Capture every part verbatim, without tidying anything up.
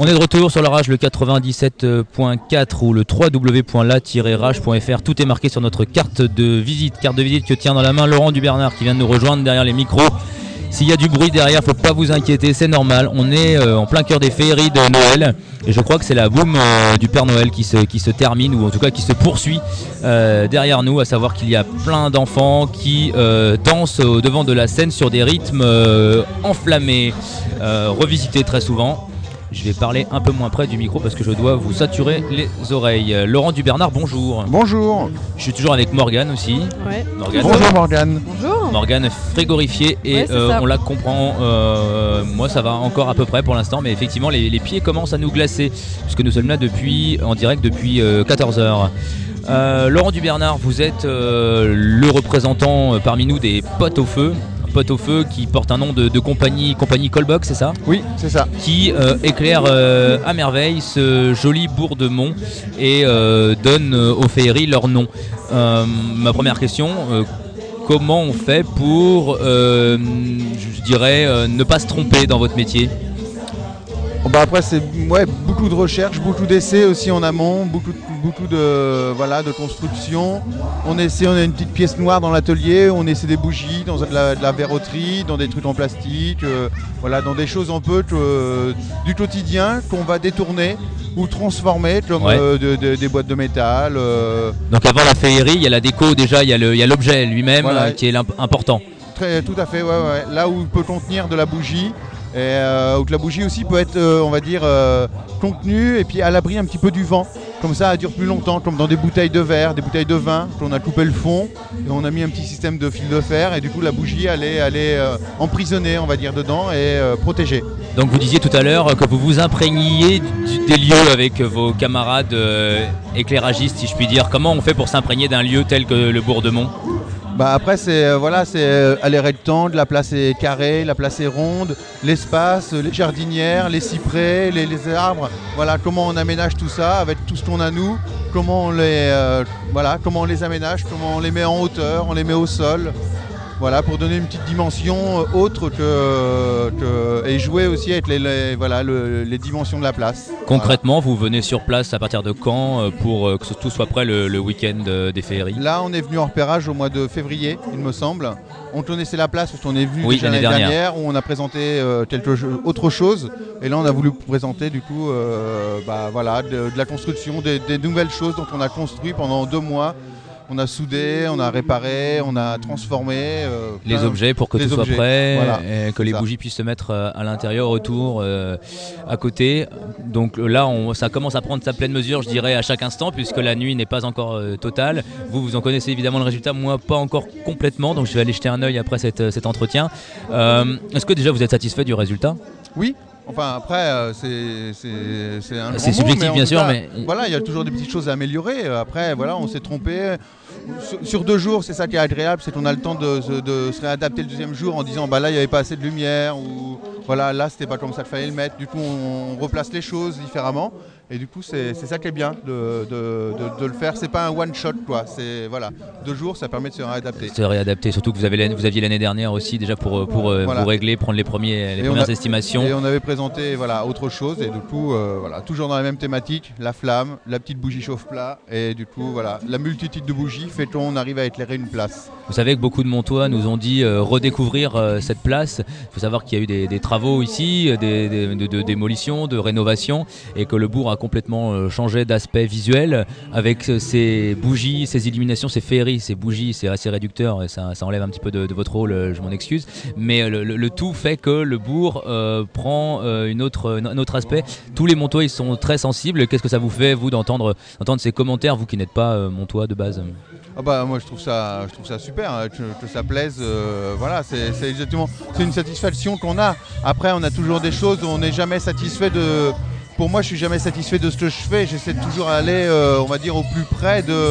On est de retour sur la Rage, le quatre-vingt-dix-sept point quatre ou le w w w point la tiret rage point f r. Tout est marqué sur notre carte de visite, carte de visite que tient dans la main Laurent Dubernard qui vient de nous rejoindre derrière les micros. S'il y a du bruit derrière, faut pas vous inquiéter, c'est normal. On est euh, en plein cœur des féeries de Noël et je crois que c'est la boum euh, du Père Noël qui se, qui se termine ou en tout cas qui se poursuit euh, derrière nous, à savoir qu'il y a plein d'enfants qui euh, dansent au devant de la scène sur des rythmes euh, enflammés, euh, revisités très souvent. Je vais parler un peu moins près du micro parce que je dois vous saturer les oreilles. Laurent Dubernard, bonjour. Bonjour. Je suis toujours avec Morgane aussi. Ouais. Morgane. Bonjour Morgane. Bonjour. Morgane frigorifiée et Ouais, euh, ça. on la comprend. Euh, moi ça va encore à peu près pour l'instant, mais effectivement les, les pieds commencent à nous glacer puisque nous sommes là depuis en direct depuis euh, quatorze heures. Euh, Laurent Dubernard, vous êtes euh, le représentant euh, parmi nous des Potes au Feu. Potes au Feu qui porte un nom de, de compagnie, compagnie Callbox, c'est ça? Oui, c'est ça. Qui euh, éclaire euh, à merveille ce joli bourg de Mont et euh, donne euh, aux féeries leur nom. Euh, ma première question, euh, comment on fait pour, euh, je dirais, euh, ne pas se tromper dans votre métier? Bon, bah après c'est ouais, beaucoup de recherches, beaucoup d'essais aussi en amont, beaucoup de, beaucoup de voilà de construction. On essaie, on a une petite pièce noire dans l'atelier, on essaie des bougies, dans de la, de la verroterie, dans des trucs en plastique, euh, voilà, dans des choses un peu euh, du quotidien qu'on va détourner ou transformer comme Ouais. euh, de, de, des boîtes de métal. Euh, Donc avant la féerie, il y a la déco déjà, il y a le- il y a l'objet lui-même Voilà. euh, qui est l'imp- important. Très, tout à fait, ouais, ouais. Là où il peut contenir de la bougie, et euh, où que la bougie aussi peut être, euh, on va dire, euh, contenue et puis à l'abri un petit peu du vent. Comme ça, elle dure plus longtemps, comme dans des bouteilles de verre, des bouteilles de vin, qu'on a coupé le fond, et on a mis un petit système de fil de fer, et du coup la bougie, elle est, elle est euh, emprisonnée, on va dire, dedans, et euh, protégée. Donc vous disiez tout à l'heure que vous vous imprégniez du- des lieux avec vos camarades euh, éclairagistes, si je puis dire. Comment on fait pour s'imprégner d'un lieu tel que le bourg de Mont? Bah après c'est euh, voilà, c'est euh, elle est rectangle, la place est carrée, la place est ronde, l'espace, euh, les jardinières, les cyprès, les, les arbres, voilà comment on aménage tout ça avec tout ce qu'on a nous, comment on les euh, voilà, comment on les aménage, comment on les met en hauteur, on les met au sol. Voilà, pour donner une petite dimension euh, autre que, que- et jouer aussi avec les, les- voilà, le- les dimensions de la place. Concrètement, vous venez sur place à partir de quand euh, pour euh, que tout soit prêt le, le week-end euh, des féeries? Là, on est venu en repérage au mois de février, il me semble. On connaissait la place parce qu'on est venu Oui, déjà l'année l'année dernière. dernière, où on a présenté euh, quelque cho- autre chose. Et là, on a voulu présenter du coup, euh, bah, voilà, de, de la construction, des, des nouvelles choses dont on a construit pendant deux mois. On a soudé, on a réparé, on a transformé. euh, Les plein- objets pour que les tout soit objets, prêt, voilà, et que les ça. bougies puissent se mettre euh, à l'intérieur, autour, euh, à côté. Donc là, on- ça commence à prendre sa pleine mesure, je dirais, à chaque instant, puisque la nuit n'est pas encore euh, totale. Vous, vous en connaissez évidemment le résultat, moi pas encore complètement, donc je vais aller jeter un œil après cette, cet entretien. Euh, Est-ce que déjà vous êtes satisfait du résultat? Oui. Enfin après euh, c'est c'est c'est un grand C'est mot, subjectif, mais en bien tout sûr, cas, mais- voilà, il y a toujours des petites choses à améliorer. Après voilà, on s'est trompé sur, sur deux jours, c'est ça qui est agréable, c'est qu'on a le temps de, se- de se réadapter le deuxième jour en disant bah là il n'y avait pas assez de lumière ou voilà là c'était pas comme ça qu'il fallait le mettre. Du coup on, on replace les choses différemment et du coup c'est c'est ça qui est bien de, de, de- de le faire. C'est pas un one shot quoi. C'est voilà, deux jours ça permet de se réadapter. Se réadapter, surtout que vous, avez, l'année- vous aviez l'année dernière aussi déjà pour, pour euh, Voilà. vous régler, prendre les, premiers, les Et on premières a- estimations. Et on avait présenté voilà, autre chose et du coup euh, voilà, toujours dans la même thématique, la flamme, la petite bougie chauffe-plat et du coup voilà, la multitude de bougies fait qu'on arrive à éclairer une place. Vous savez que beaucoup de Montois nous ont dit euh, redécouvrir euh, cette place. Il faut savoir qu'il y a eu des, des travaux ici, euh, des, des- de, de démolition, de rénovation, et que le bourg a complètement euh, changé d'aspect visuel avec euh, ces bougies, ces illuminations, ces féeries, ces bougies. C'est assez réducteur et ça, ça enlève un petit peu de, de votre rôle, euh, je m'en excuse. Mais euh, le, le- le tout fait que le bourg euh, prend euh, une autre, un autre aspect. Tous les Montois ils sont très sensibles. Qu'est-ce que ça vous fait, vous, d'entendre d'entendre ces commentaires, vous qui n'êtes pas euh, Montois de base? Ah bah moi je trouve ça, je trouve ça super, hein, que, que ça plaise. euh, voilà, c'est c'est exactement, c'est une satisfaction qu'on a. Après on a toujours des choses où on n'est jamais satisfait de. Pour moi je suis jamais satisfait de ce que je fais. J'essaie de toujours aller, euh, on va dire, au plus près de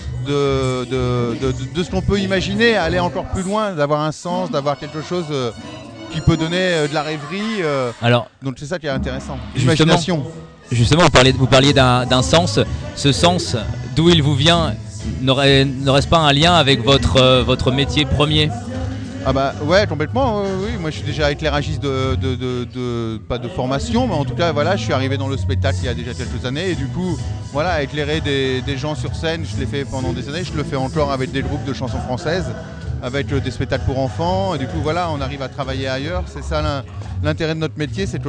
de, de, de, de- de ce qu'on peut imaginer, aller encore plus loin, d'avoir un sens, d'avoir quelque chose euh, qui peut donner euh, de la rêverie. euh, Alors, donc c'est ça qui est intéressant. Justement. L'imagination. justement, vous parliez, vous parliez d'un d'un sens. Ce sens, d'où il vous vient, n'aurait- n'aurait-ce pas un lien avec votre, euh, votre métier premier? Ah bah ouais, complètement, euh, oui. Moi je suis déjà éclairagiste de, de, de, de, pas de formation, mais en tout cas voilà, je suis arrivé dans le spectacle il y a déjà quelques années et du coup, voilà, éclairer des, des gens sur scène, je l'ai fait pendant des années, je le fais encore avec des groupes de chansons françaises, avec euh, des spectacles pour enfants, et du coup voilà, on arrive à travailler ailleurs. C'est ça l'intérêt de notre métier, c'est qu'on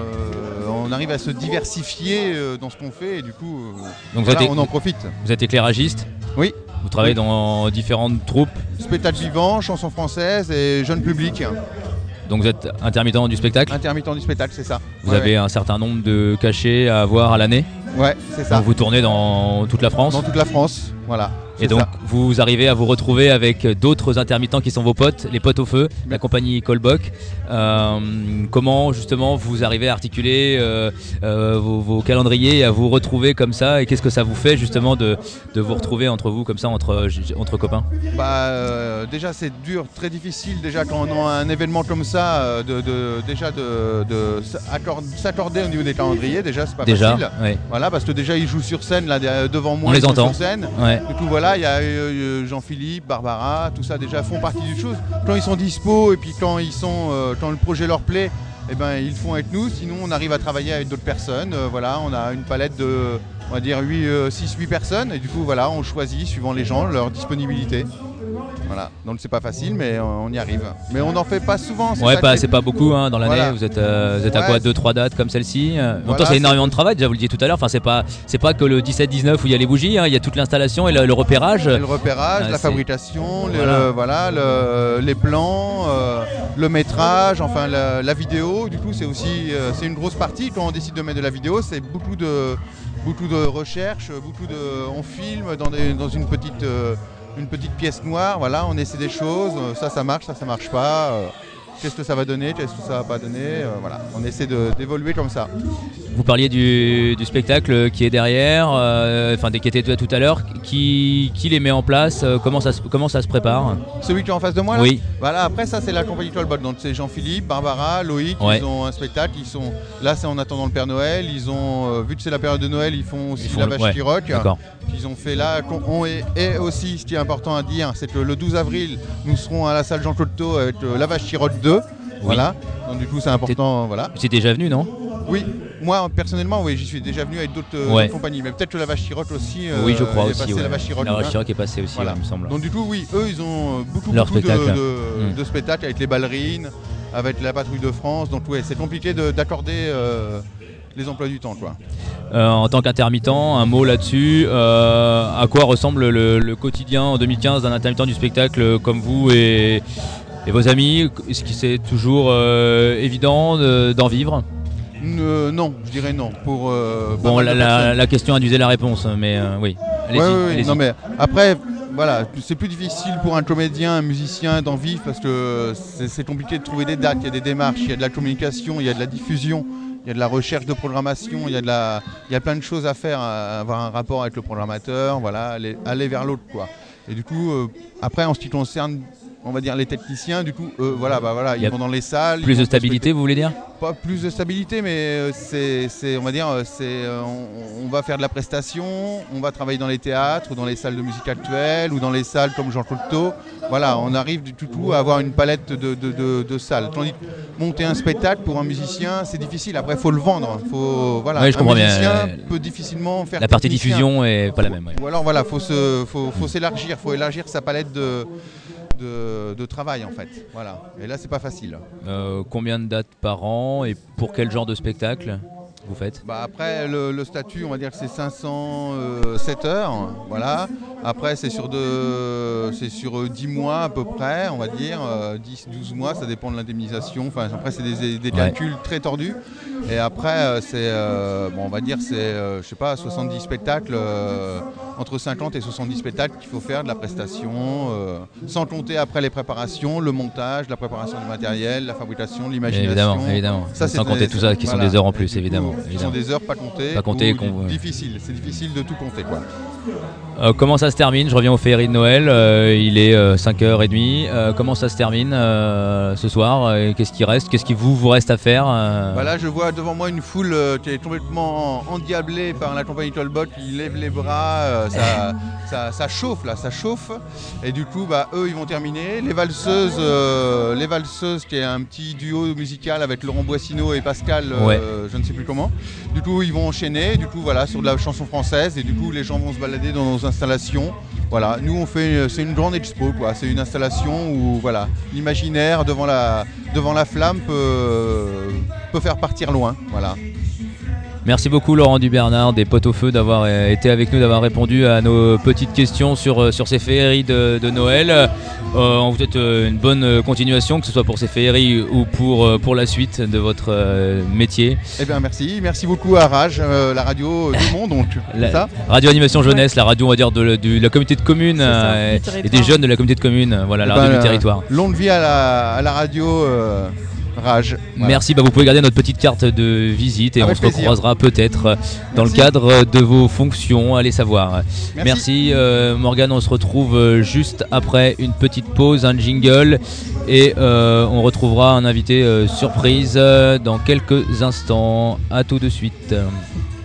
euh, arrive à se diversifier euh, dans ce qu'on fait et du coup, euh, Donc voilà, vous êtes, on en profite. Vous êtes éclairagiste? Oui. Vous travaillez oui. dans différentes troupes? Spectacle vivant, chansons françaises et jeune public. Donc vous êtes intermittent du spectacle? Intermittent du spectacle, c'est ça. Vous ouais, avez ouais. un certain nombre de cachets à avoir à l'année? Ouais, c'est ça. Donc vous tournez dans toute la France? Dans toute la France, voilà. Et donc ça. vous arrivez à vous retrouver avec d'autres intermittents qui sont vos potes, les potes au feu, Bien. la compagnie Kolbok. Euh, comment justement vous arrivez à articuler euh, euh, vos, vos calendriers, à vous retrouver comme ça, et qu'est-ce que ça vous fait justement de, de vous retrouver entre vous comme ça, entre, entre copains? Bah euh, déjà c'est dur, très difficile déjà quand on a un événement comme ça, de, de déjà de, de s'accorder au niveau des calendriers, déjà c'est pas déjà, facile. Oui. Voilà, parce que déjà ils jouent sur scène là devant moi, on ils les entend. Sur scène. Ouais. Du coup voilà, il y a euh, Jean-Philippe, Barbara, tout ça déjà font partie du chose. Quand ils sont dispo et puis quand ils sont, euh, quand le projet leur plaît, eh ben ils le font avec nous. Sinon on arrive à travailler avec d'autres personnes. Euh, voilà, on a une palette de, on va dire six huit personnes et du coup voilà, on choisit suivant les gens leur disponibilité. Voilà, donc c'est pas facile, mais on y arrive. Mais on n'en fait pas souvent. Ouais, pas, c'est pas beaucoup hein, dans l'année. Voilà. Vous êtes, euh, vous êtes ouais, à quoi, deux trois dates comme celle-ci. En voilà, temps, c'est énormément de travail. Déjà, vous le disiez tout à l'heure. Enfin, c'est pas, c'est pas que le dix-sept dix-neuf où il y a les bougies. Hein, il y a toute l'installation et le, le repérage. Et le repérage, euh, la fabrication, le, voilà. voilà, le, les plans, euh, le métrage, enfin la, la vidéo. Du coup, c'est aussi, euh, c'est une grosse partie quand on décide de mettre de la vidéo. C'est beaucoup de, beaucoup de recherche, beaucoup de, on filme dans, des, dans une petite. Euh, une petite pièce noire, voilà, on essaie des choses, ça ça marche, ça ça marche pas, euh, qu'est-ce que ça va donner, qu'est-ce que ça va pas donner, euh, voilà, on essaie d'évoluer comme ça. Vous parliez du, du spectacle qui est derrière, euh, enfin qui était tout à l'heure, qui, qui les met en place, euh, comment, ça, comment ça se prépare? Celui qui est en face de moi là? Oui. Voilà, après ça c'est la compagnie Kolbok, donc c'est Jean-Philippe, Barbara, Loïc, ouais. Ils ont un spectacle, ils sont là c'est en attendant le Père Noël, ils ont, euh, vu que c'est la période de Noël, ils font aussi ils font la vache qui rock, qu'ils ont fait là, on est, et aussi ce qui est important à dire, c'est que le douze avril, nous serons à la salle Jean Cocteau avec euh, la vache qui rock deux, oui. Voilà, donc du coup c'est important, voilà. Tu es déjà venu, non? Oui, moi personnellement, oui, j'y suis déjà venu avec d'autres euh, ouais. compagnies, mais peut-être que la vache Chiroc aussi. Euh, oui, je crois aussi. Ouais. La vache Chiroc, la vache Chiroc est passée aussi, voilà. Ouais, il me semble. Donc du coup, oui, eux, ils ont beaucoup, Leur beaucoup spectacle. de, de, mmh. de spectacles avec les ballerines, avec la patrouille de France. Donc ouais, c'est compliqué d'accorder euh, les emplois du temps, quoi. Euh, en tant qu'intermittent, un mot là-dessus. Euh, à quoi ressemble le, le quotidien en deux mille quinze d'un intermittent du spectacle comme vous et, et vos amis? Est-ce que c'est toujours euh, évident d'en vivre? Euh, non, je dirais non. Pour, euh, bon, la, la, la question induisait la réponse, mais euh, oui. Allez-y. Ouais, ouais, allez non, mais après, voilà, c'est plus difficile pour un comédien, un musicien d'en vivre parce que c'est compliqué de trouver des dates. Il y a des démarches, il y a de la communication, il y a de la diffusion, il y a de la recherche de programmation, il y a, de la, il y a plein de choses à faire, à avoir un rapport avec le programmateur, voilà, aller, aller vers l'autre, quoi. Et du coup, euh, après, en ce qui concerne, on va dire les techniciens, du coup, euh, voilà, bah voilà, ils vont dans les salles. Plus de stabilité, vous voulez dire? Pas plus de stabilité, mais c'est, on va dire, c'est, on, on va faire de la prestation, on va travailler dans les théâtres, ou dans les salles de musique actuelle, ou dans les salles comme Jean Cocteau. Voilà, on arrive du tout à avoir une palette de, de, de, de salles. Tandis que monter un spectacle pour un musicien, c'est difficile. Après, il faut le vendre. Faut, voilà, oui, je un musicien bien. peut difficilement faire. La partie technicien. diffusion est pas la même. Ouais. Ou alors, voilà, faut se, faut, faut s'élargir, faut élargir sa palette de. De, de travail en fait, voilà. Et là c'est pas facile. Euh, combien de dates par an et pour quel genre de spectacle vous faites? Bah après le, le statut, on va dire que c'est cinq cent sept heures, voilà. Après c'est sur, de, sur dix mois à peu près, on va dire, euh, dix douze mois, ça dépend de l'indemnisation. Enfin, après c'est des, des calculs ouais. très tordus. Et après c'est, euh, bon, on va dire c'est, euh, je sais pas, soixante-dix spectacles, euh, entre cinquante et soixante-dix spectacles qu'il faut faire de la prestation, euh, sans compter après les préparations, le montage, la préparation du matériel, la fabrication, l'imagination. Évidemment, évidemment. Ça, sans compter tout ça, qui voilà. sont des heures en plus, évidemment. Qui sont des heures pas comptées, pas comptées difficile, c'est difficile de tout compter, quoi. Euh, comment ça se termine? Je reviens aux féeries de Noël, euh, il est euh, cinq heures trente. Euh, comment ça se termine euh, ce soir? Et qu'est-ce qui reste? Qu'est-ce qui vous, vous reste à faire euh... Bah là, je vois devant moi une foule euh, qui est complètement endiablée par la compagnie Talbot, qui lève les bras, euh, ça, ça, ça chauffe là, ça chauffe. Et du coup, bah, eux, ils vont terminer. Les valseuses, euh, les valseuses, qui est un petit duo musical avec Laurent Boissineau et Pascal, euh, Ouais. je ne sais plus comment. Du coup, ils vont enchaîner, du coup, voilà, sur de la chanson française, et du coup, les gens vont se balader dans nos installations. Voilà, nous on fait, c'est une grande expo, quoi. C'est une installation où voilà, l'imaginaire devant la, devant la flamme peut, peut faire partir loin. Voilà. Merci beaucoup Laurent Dubernard des Pots au Feu d'avoir euh, été avec nous, d'avoir répondu à nos petites questions sur, euh, sur ces féeries de, de Noël. Euh, on vous souhaite euh, une bonne euh, continuation, que ce soit pour ces féeries ou pour, euh, pour la suite de votre euh, métier. Eh bien merci, merci beaucoup à Rage, euh, la radio du monde donc. La, ça radio Animation Jeunesse, ouais. La radio on va dire de, de, de la communauté de communes euh, et des jeunes de la communauté de communes, voilà, la ben, radio du territoire. Longue vie à la, à la radio. Euh Rage. Voilà. Merci, bah vous pouvez garder notre petite carte de visite et avec on plaisir. se recroisera peut-être dans le cadre de vos fonctions, allez savoir. Merci, Merci euh, Morgane, on se retrouve juste après une petite pause, un jingle et euh, on retrouvera un invité euh, surprise dans quelques instants. À tout de suite.